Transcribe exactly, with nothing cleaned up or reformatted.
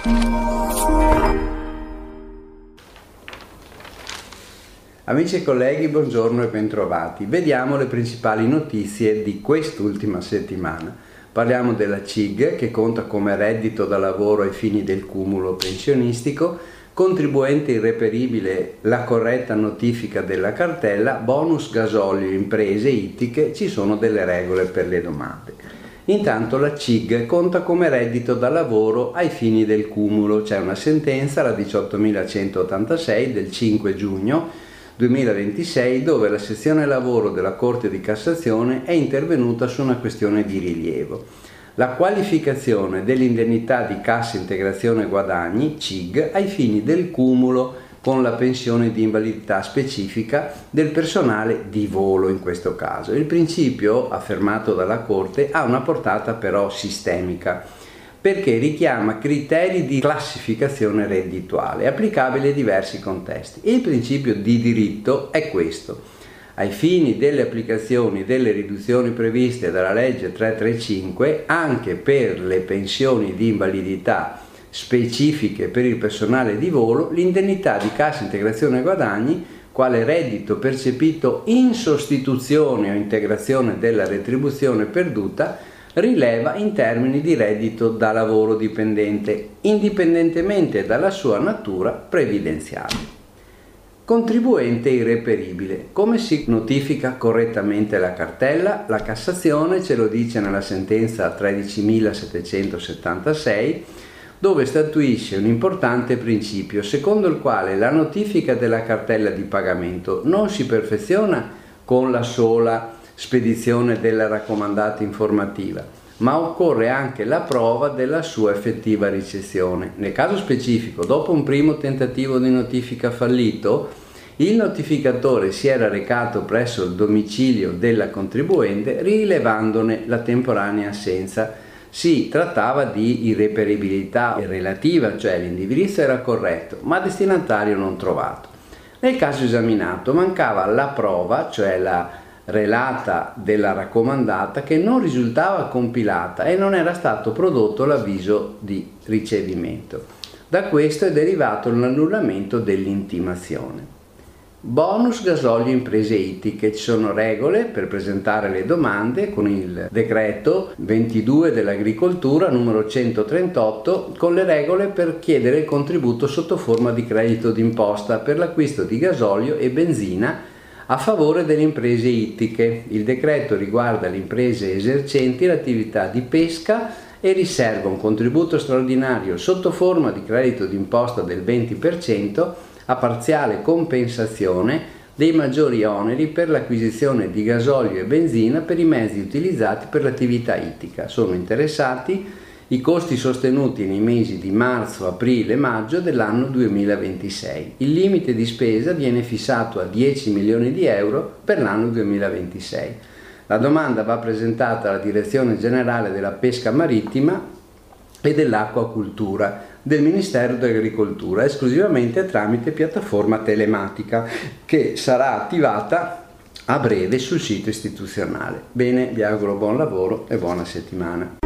Amici e colleghi, buongiorno e bentrovati. Vediamo le principali notizie di quest'ultima settimana. Parliamo della C I G, che conta come reddito da lavoro ai fini del cumulo pensionistico, contribuente irreperibile la corretta notifica della cartella, bonus gasolio imprese ittiche, ci sono delle regole per le domande. Intanto la C I G conta come reddito da lavoro ai fini del cumulo. C'è una sentenza, la diciottomilacentottantasei del cinque giugno duemilaventisei, dove la sezione lavoro della Corte di Cassazione è intervenuta su una questione di rilievo. La qualificazione dell'indennità di cassa integrazione guadagni, C I G, ai fini del cumulo con la pensione di invalidità specifica del personale di volo in questo caso. Il principio, affermato dalla Corte, ha una portata però sistemica, perché richiama criteri di classificazione reddituale applicabili a diversi contesti. Il principio di diritto è questo: ai fini delle applicazioni delle riduzioni previste dalla legge trecentotrentacinque, anche per le pensioni di invalidità specifiche per il personale di volo, l'indennità di cassa integrazione guadagni, quale reddito percepito in sostituzione o integrazione della retribuzione perduta, rileva in termini di reddito da lavoro dipendente, indipendentemente dalla sua natura previdenziale. Contribuente irreperibile. Come si notifica correttamente la cartella? La Cassazione ce lo dice nella sentenza tredicimilasettecentosettantasei, dove statuisce un importante principio, secondo il quale la notifica della cartella di pagamento non si perfeziona con la sola spedizione della raccomandata informativa, ma occorre anche la prova della sua effettiva ricezione. Nel caso specifico, dopo un primo tentativo di notifica fallito, il notificatore si era recato presso il domicilio della contribuente rilevandone la temporanea assenza. Si trattava di irreperibilità relativa, cioè l'indirizzo era corretto, ma destinatario non trovato. Nel caso esaminato mancava la prova, cioè la relata della raccomandata, che non risultava compilata e non era stato prodotto l'avviso di ricevimento. Da questo è derivato l'annullamento dell'intimazione. Bonus gasolio imprese ittiche. Ci sono regole per presentare le domande con il decreto ventidue dell'agricoltura numero centotrentotto, con le regole per chiedere il contributo sotto forma di credito d'imposta per l'acquisto di gasolio e benzina a favore delle imprese ittiche. Il decreto riguarda le imprese esercenti l'attività di pesca e riserva un contributo straordinario sotto forma di credito d'imposta del venti per cento a parziale compensazione dei maggiori oneri per l'acquisizione di gasolio e benzina per i mezzi utilizzati per l'attività ittica. Sono interessati i costi sostenuti nei mesi di marzo, aprile e maggio dell'anno duemilaventisei. Il limite di spesa viene fissato a dieci milioni di euro per l'anno duemilaventisei. La domanda va presentata alla Direzione Generale della Pesca Marittima e dell'Acquacultura del Ministero dell'Agricoltura, esclusivamente tramite piattaforma telematica, che sarà attivata a breve sul sito istituzionale. Bene, vi auguro buon lavoro e buona settimana.